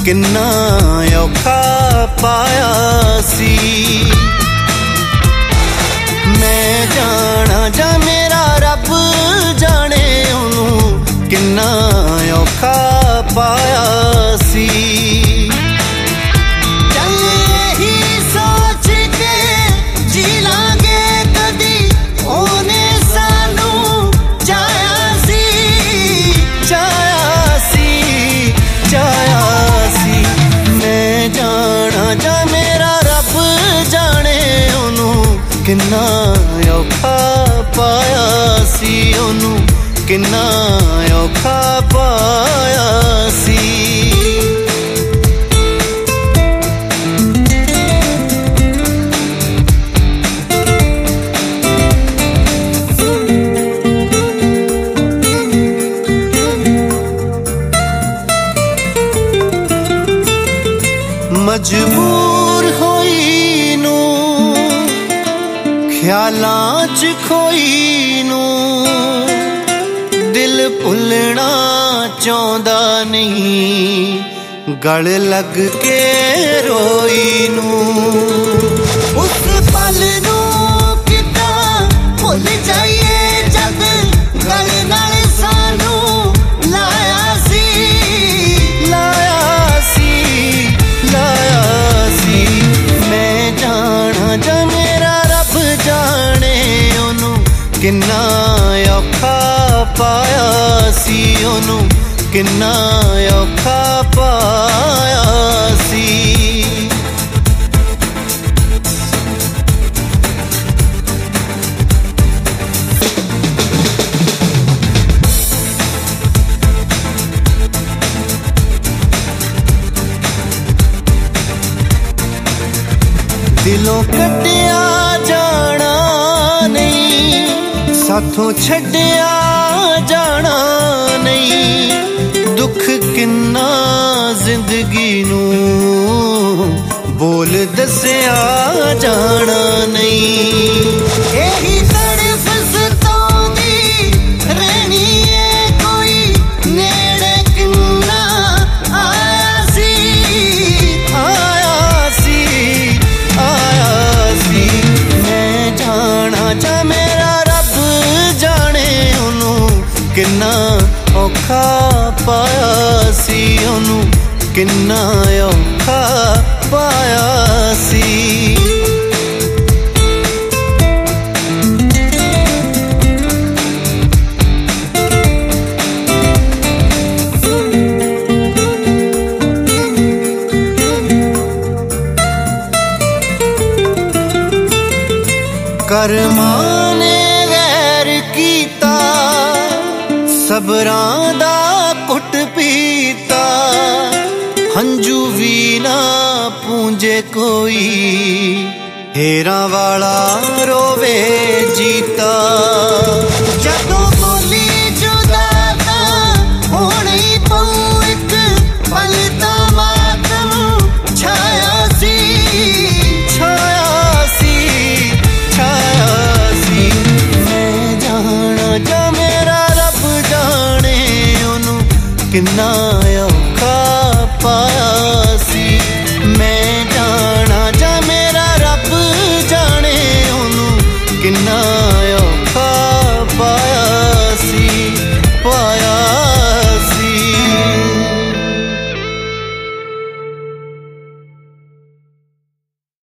किन्ना औखा पाया सी। मैं जाना जा मेरा रब जाने उन्हों किन्ना औखा पाया सी। किन्ना औखा पाया सी ओनू किन्ना औखा पाया सी। मजबूर होई नू ख्यालां च खोई नू दिल भुलना चाहता नहीं गल लग के रोई नू। उस पल नू कितना भुल जाइए जद गल नाल सानू लाया सी लाया सी लाया सी। मैं जाना जा मेरा रब जाने ओनू किन्ना औखा पाया सी ओनू किन्ना औखा पाया सी। दिलों कटिया जाना नहीं साथों छड्डिया जाना नहीं। दुख किन्ना जिंदगी नू बोल दसिया जाना नहीं। यही तड़फ सताउंदी रहनी है कोई नेड़े किन्ना आया सी आया सी आया सी। मैं जाना जा मेरा रब जाने ओनू किन्ना औखा पाया सी ओनू किन्ना औखा पाया सी। करमां ने गैर कीता सबरां दा कुट पीता हंजू भी ना पूंजे कोई हेरा वाला रोवे जीता। जदों बोली जुदा तां होने ही पऊ इक पल दा मातम छाया सी छाया सी छाया सी। मैं जाना जा मेरा रब जाने ओनू किन्ना